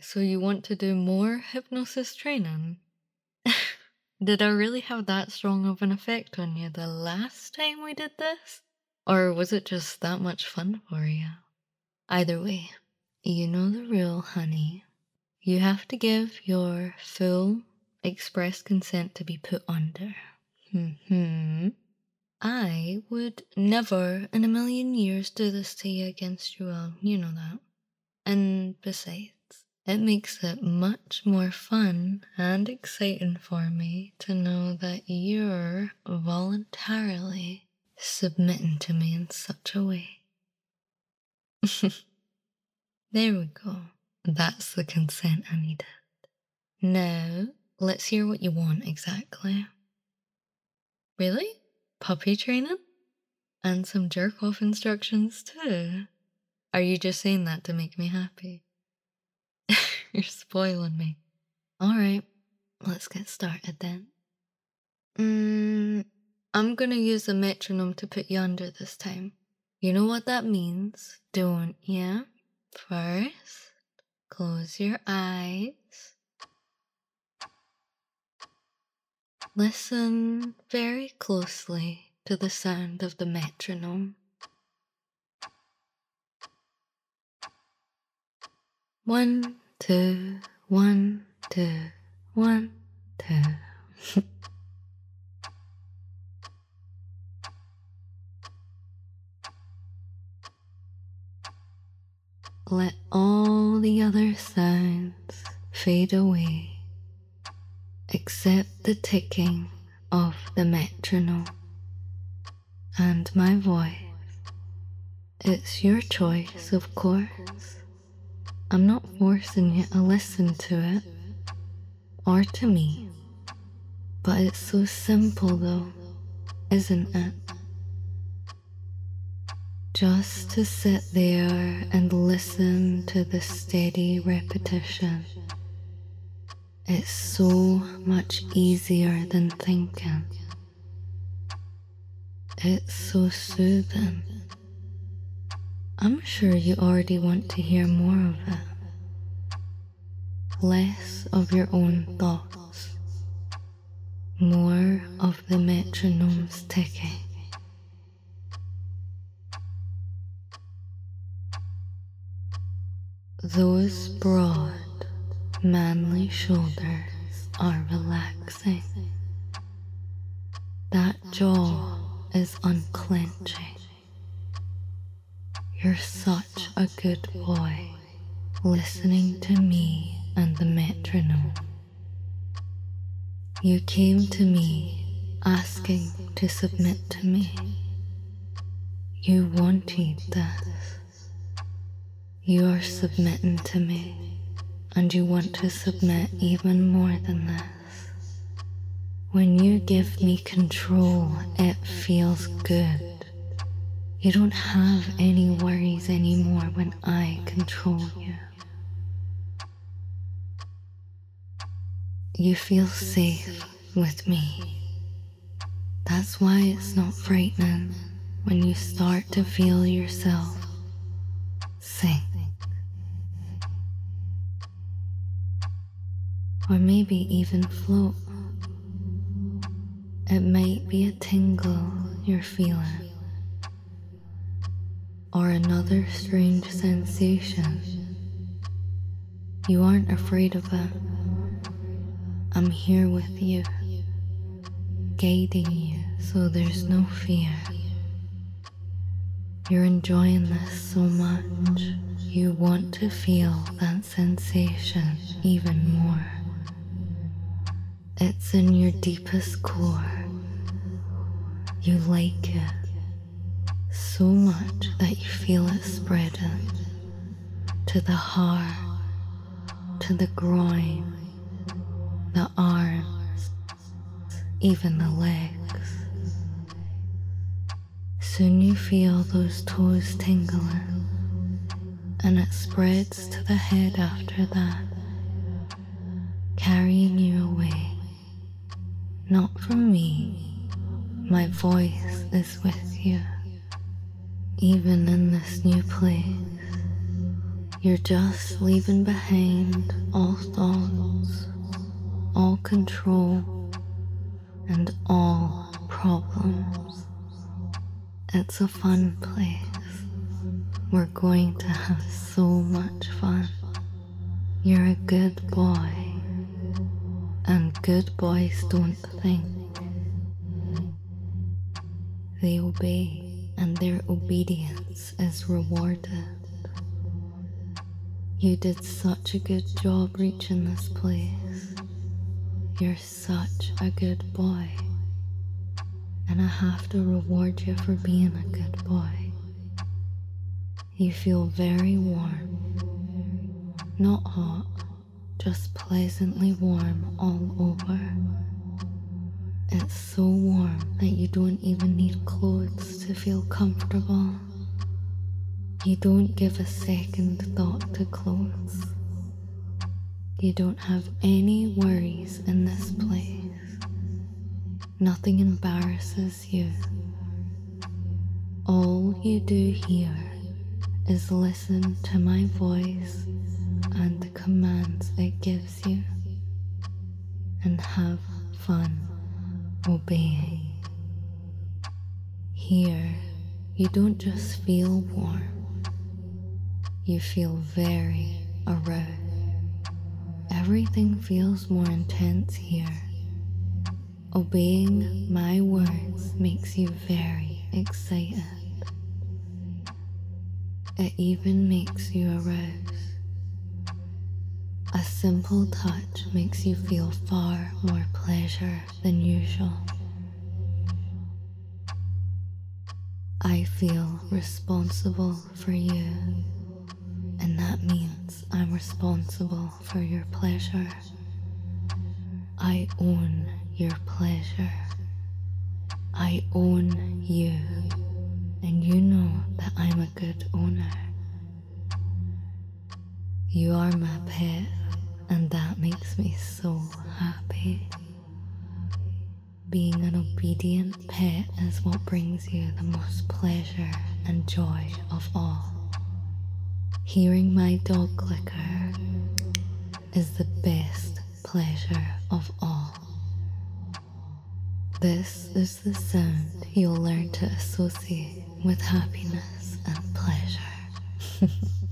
So you want to do more hypnosis training? Did I really have that strong of an effect on you the last time we did this? Or was it just that much fun for you? Either way, you know the rule, honey. You have to give your full express consent to be put under. I would never in a million years do this to you against your will. You know that. And besides, it makes it much more fun and exciting for me to know that you're voluntarily submitting to me in such a way. There we go. That's the consent I needed. Now, let's hear what you want exactly. Really? Puppy training? And some jerk-off instructions too? Are you just saying that to make me happy? You're spoiling me. Alright, let's get started then. I'm gonna use a metronome to put you under this time. You know what that means, don't you? First, close your eyes. Listen very closely to the sound of the metronome. 1, 2, 1, 2, 1, 2. Let all the other sounds fade away, except the ticking of the metronome and my voice. It's your choice, of course. I'm not forcing you to listen to it, or to me, but it's so simple though, isn't it? Just to sit there and listen to the steady repetition. It's so much easier than thinking. It's so soothing. I'm sure you already want to hear more of it. Less of your own thoughts. More of the metronome's ticking. Those broad, manly shoulders are relaxing. That jaw is unclenching. You're such a good boy, listening to me and the metronome. You came to me asking to submit to me. You wanted this. You are submitting to me, and you want to submit even more than this. When you give me control, it feels good. You don't have any worries anymore when I control you. You feel safe with me. That's why it's not frightening when you start to feel yourself sink. Or maybe even float. It might be a tingle you're feeling, or another strange sensation. You aren't afraid of it. I'm here with you, guiding you so there's no fear. You're enjoying this so much, you want to feel that sensation even more. It's in your deepest core. You like it so much that you feel it spreading to the heart, to the groin, the arms, even the legs. Soon you feel those toes tingling, and it spreads to the head after that, carrying you away. Not from me, my voice is with you. Even in this new place, You're just leaving behind all thoughts, all control, and all problems. It's a fun place. We're going to have so much fun. You're a good boy, and good boys don't think. They obey, and their obedience is rewarded. You did such a good job reaching this place. You're such a good boy, and I have to reward you for being a good boy. You feel very warm, not hot, just pleasantly warm all over. It's so warm that you don't even need clothes to feel comfortable. You don't give a second thought to clothes. You don't have any worries in this place. Nothing embarrasses you. All you do here is listen to my voice and the commands it gives you, and have fun obeying. Here, you don't just feel warm, you feel very aroused. Everything feels more intense here. Obeying my words makes you very excited. It even makes you aroused. A simple touch makes you feel far more pleasure than usual. I feel responsible for you, and that means I'm responsible for your pleasure. I own your pleasure. I own you, and you know that I'm a good owner. You are my pet, and that makes me so happy. Being an obedient pet is what brings you the most pleasure and joy of all. Hearing my dog clicker is the best pleasure of all. This is the sound you'll learn to associate with happiness and pleasure.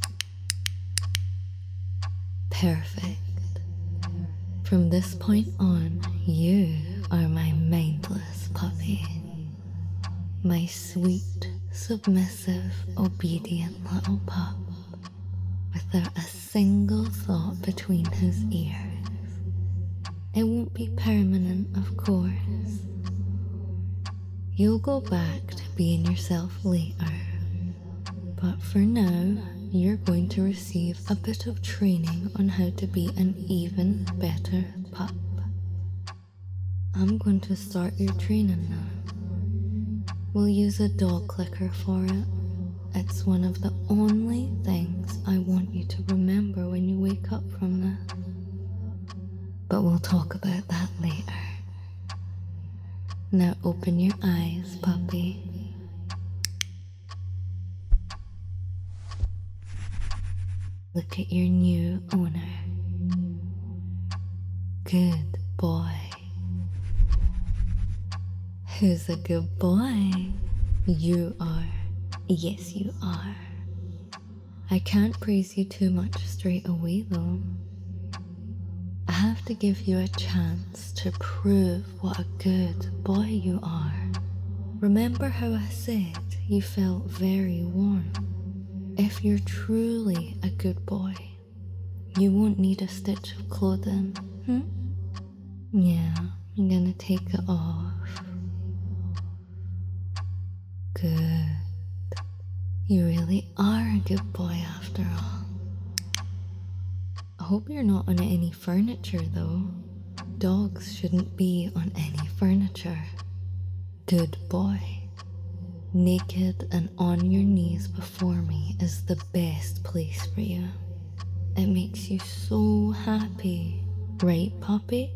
Perfect. From this point on, you are my mindless puppy. My sweet, submissive, obedient little pup, without a single thought between his ears. It won't be permanent, of course. You'll go back to being yourself later, but for now, you're going to receive a bit of training on how to be an even better pup. I'm going to start your training now. We'll use a dog clicker for it. It's one of the only things I want you to remember when you wake up from this. But we'll talk about that later. Now open your eyes, puppy. Look at your new owner. Good boy. Who's a good boy? You are. Yes, you are. I can't praise you too much straight away, though. I have to give you a chance to prove what a good boy you are. Remember how I said you felt very warm? If you're truly a good boy, you won't need a stitch of clothing. Yeah, I'm gonna take it off. Good. You really are a good boy after all. I hope you're not on any furniture though. Dogs shouldn't be on any furniture. Good boy. Naked and on your knees before me is the best place for you. It makes you so happy, right, puppy?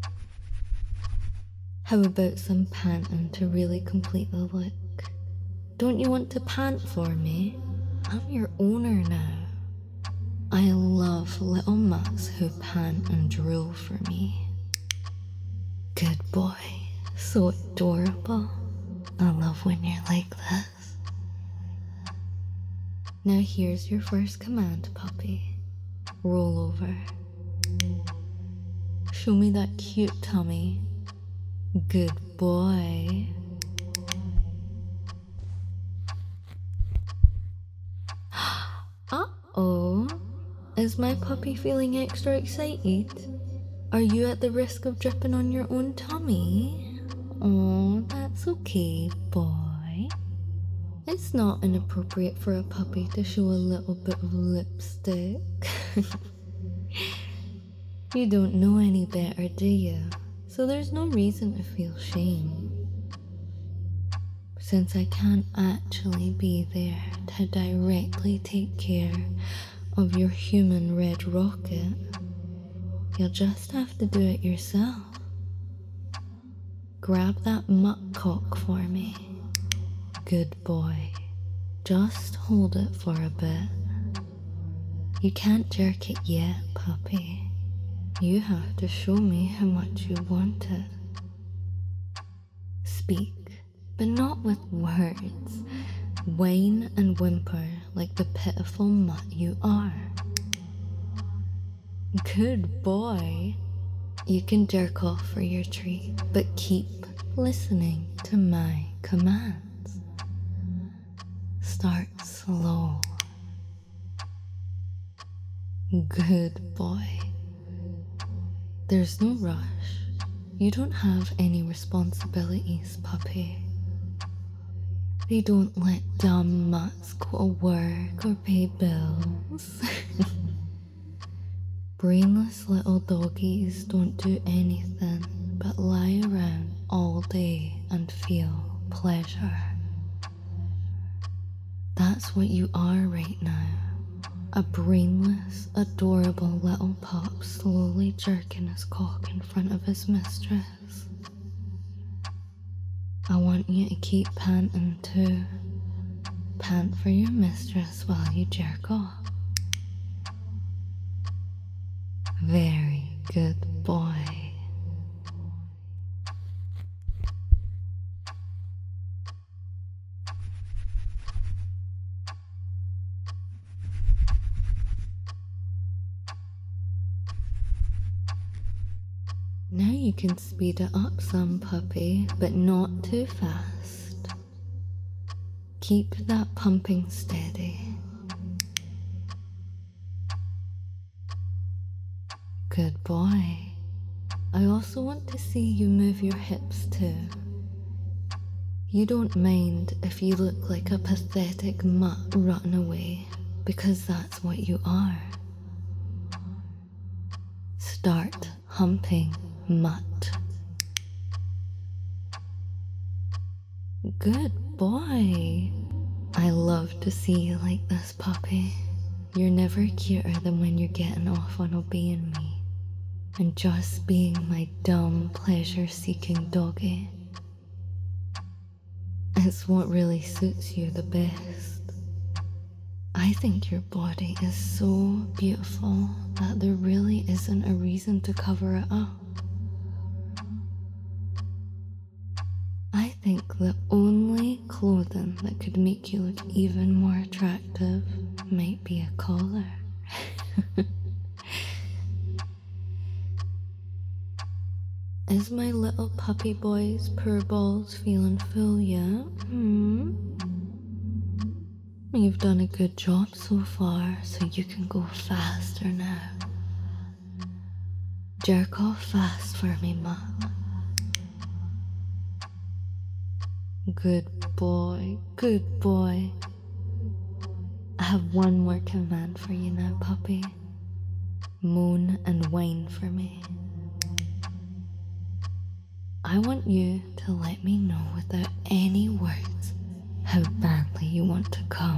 How about some panting to really complete the look? Don't you want to pant for me? I'm your owner now. I love little mutts who pant and drool for me. Good boy, so adorable. I love when you're like this. Now here's your first command, puppy. Roll over. Show me that cute tummy. Good boy. Uh-oh. Is my puppy feeling extra excited? Are you at the risk of dripping on your own tummy? Oh, that's okay, boy. It's not inappropriate for a puppy to show a little bit of lipstick. You don't know any better, do you? So there's no reason to feel shame. Since I can't actually be there to directly take care of your human red rocket, you'll just have to do it yourself. Grab that mutt cock for me. Good boy. Just hold it for a bit. You can't jerk it yet, puppy. You have to show me how much you want it. Speak, but not with words. Whine and whimper like the pitiful mutt you are. Good boy. You can jerk off for your treat, but keep listening to my commands. Start slow. Good boy. There's no rush. You don't have any responsibilities, puppy. They don't let dumb mutts go to work or pay bills. Brainless little doggies don't do anything but lie around all day and feel pleasure. That's what you are right now. A brainless, adorable little pup slowly jerking his cock in front of his mistress. I want you to keep panting too. Pant for your mistress while you jerk off. Very good boy. Now you can speed it up some, puppy, but not too fast. Keep that pumping steady. Good boy. I also want to see you move your hips too. You don't mind if you look like a pathetic mutt rotting away, because that's what you are. Start humping, mutt. Good boy. I love to see you like this, puppy. You're never cuter than when you're getting off on obeying me and just being my dumb, pleasure-seeking doggy. It's what really suits you the best. I think your body is so beautiful that there really isn't a reason to cover it up. I think the only clothing that could make you look even more attractive might be a collar. Is my little puppy boy's purr balls feeling full yet? You've done a good job so far, so you can go faster now. Jerk off fast for me, Mom. Good boy, good boy. I have one more command for you now, puppy. Moan and whine for me. I want you to let me know without any words how badly you want to come.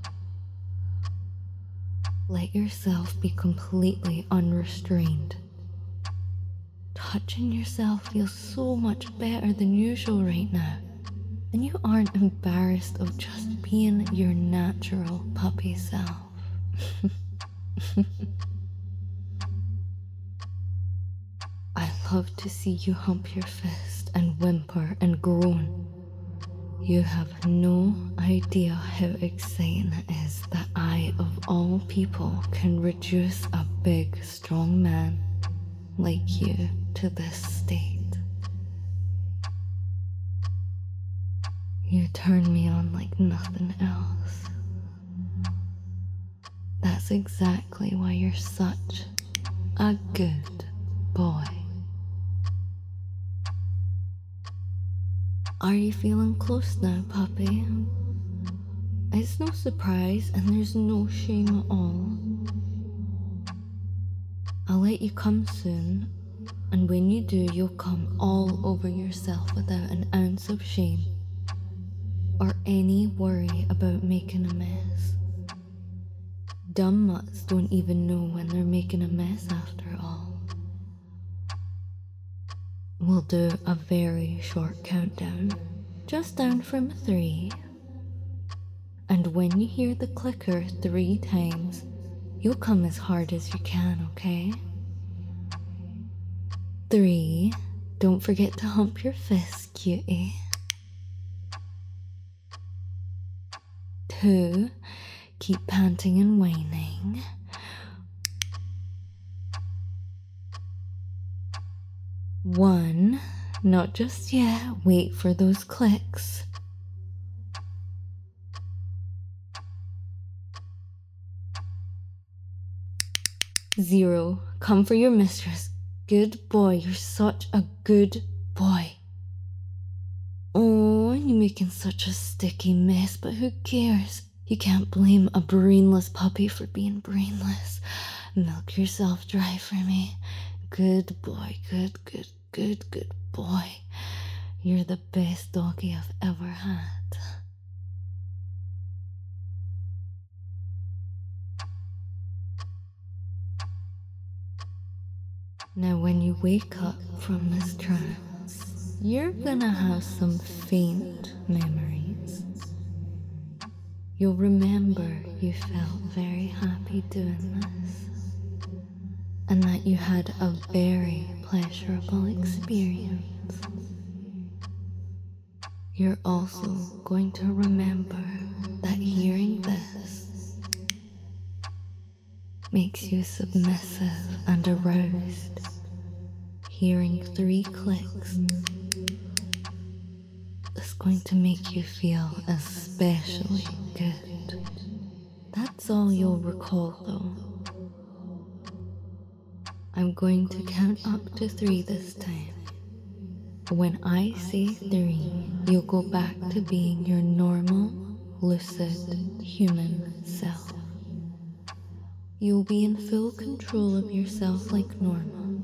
Let yourself be completely unrestrained. Touching yourself feels so much better than usual right now. and you aren't embarrassed of just being your natural puppy self. I love to see you hump your fist and whimper and groan. You have no idea how exciting it is that I, of all people, can reduce a big, strong man like you to this state. You turn me on like nothing else. That's exactly why you're such a good boy. Are you feeling close now, puppy? It's no surprise and there's no shame at all. I'll let you come soon, and when you do, you'll come all over yourself without an ounce of shame or any worry about making a mess. Dumb mutts don't even know when they're making a mess after all. We'll do a very short countdown, just down from 3. And when you hear the clicker 3 times, you'll come as hard as you can, okay? 3, don't forget to hump your fist, cutie. 2, keep panting and whining. 1, not just yet, wait for those clicks. 0, come for your mistress. Good boy, you're such a good boy. Oh, you're making such a sticky mess, but who cares? You can't blame a brainless puppy for being brainless. Milk yourself dry for me. Good boy, good boy. You're the best doggy I've ever had. Now when you wake up from this trance, you're gonna have some faint memories. You'll remember you felt very happy doing this, and that you had a very pleasurable experience. You're also going to remember that hearing this makes you submissive and aroused. Hearing 3 clicks is going to make you feel especially good. That's all you'll recall though. I'm going to count up to 3 this time. When I say 3, you'll go back to being your normal, lucid, human self. You'll be in full control of yourself like normal.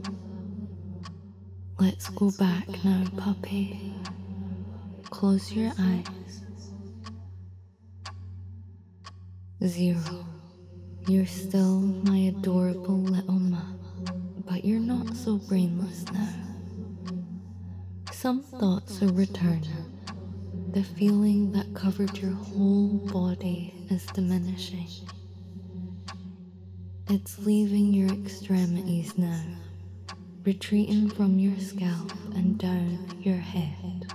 Let's go back now, puppy. Close your eyes. 0. You're still my adorable little mutt, but you're not so brainless now. Some thoughts are returning. The feeling that covered your whole body is diminishing. It's leaving your extremities now, retreating from your scalp and down your head.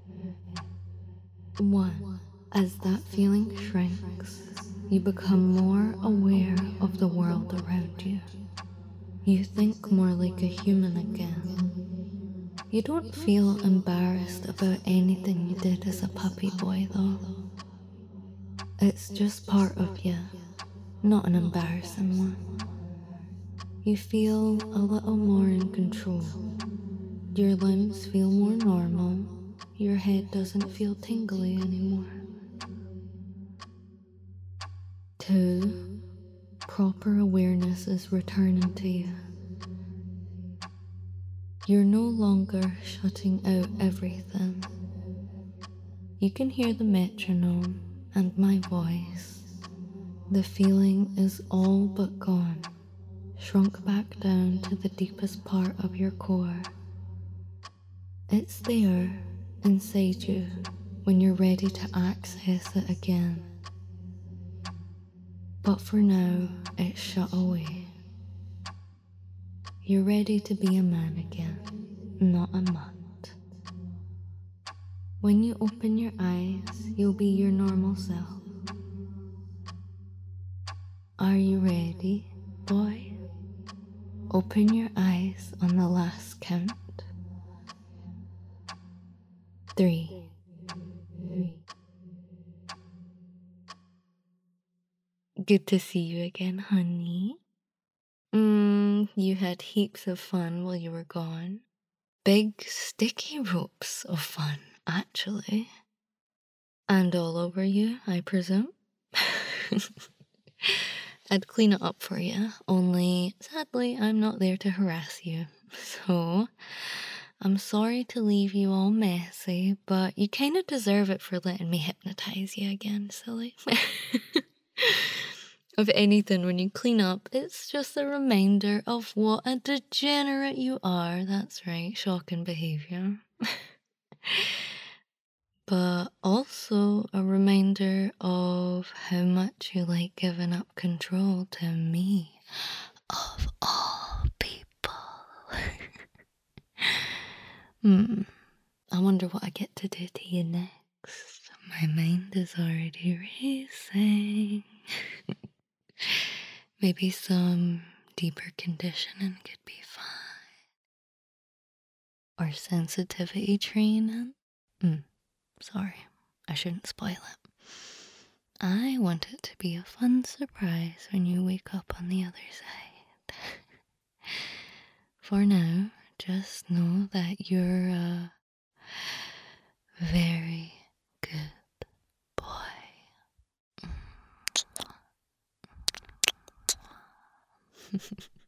1. As that feeling shrinks, you become more aware of the world around you. You think more like a human again. You don't feel embarrassed about anything you did as a puppy boy though. It's just part of you, not an embarrassing one. You feel a little more in control. Your limbs feel more normal. Your head doesn't feel tingly anymore. 2. Proper awareness is returning to you. You're no longer shutting out everything. You can hear the metronome and my voice. The feeling is all but gone, shrunk back down to the deepest part of your core. It's there, inside you, when you're ready to access it again. But for now, it's shut away. You're ready to be a man again, not a mutt. When you open your eyes, you'll be your normal self. Are you ready, boy? Open your eyes on the last count. 3. Good to see you again, honey. You had heaps of fun while you were gone. Big sticky ropes of fun, actually. And all over you, I presume. I'd clean it up for you, only sadly I'm not there to harass you. So, I'm sorry to leave you all messy, but you kind of deserve it for letting me hypnotize you again, silly. If anything, when you clean up, it's just a reminder of what a degenerate you are. That's right, shocking behavior. But also a reminder of how much you like giving up control to me, of all people. I wonder what I get to do to you next. My mind is already racing. Maybe some deeper conditioning could be fine. Or sensitivity training. Sorry, I shouldn't spoil it. I want it to be a fun surprise when you wake up on the other side. For now, just know that you're a very good boy.